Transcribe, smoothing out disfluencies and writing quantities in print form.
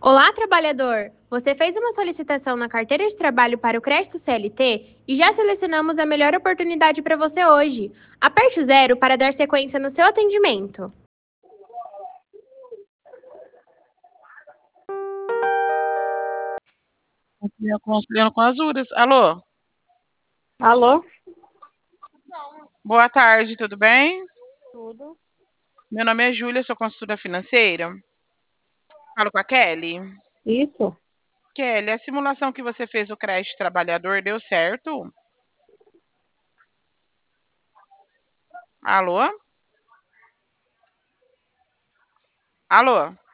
Olá, trabalhador! Você fez uma solicitação na carteira de trabalho para o crédito CLT e já selecionamos a melhor oportunidade para você hoje. Aperte o 0 para dar sequência no seu atendimento. Consulhando com as Uras. Alô? Alô? Boa tarde, tudo bem? Tudo? Meu nome é Júlia, sou consultora financeira. Falo com a Kelly. Isso? Kelly, a simulação que você fez do crédito trabalhador deu certo? Alô? Alô?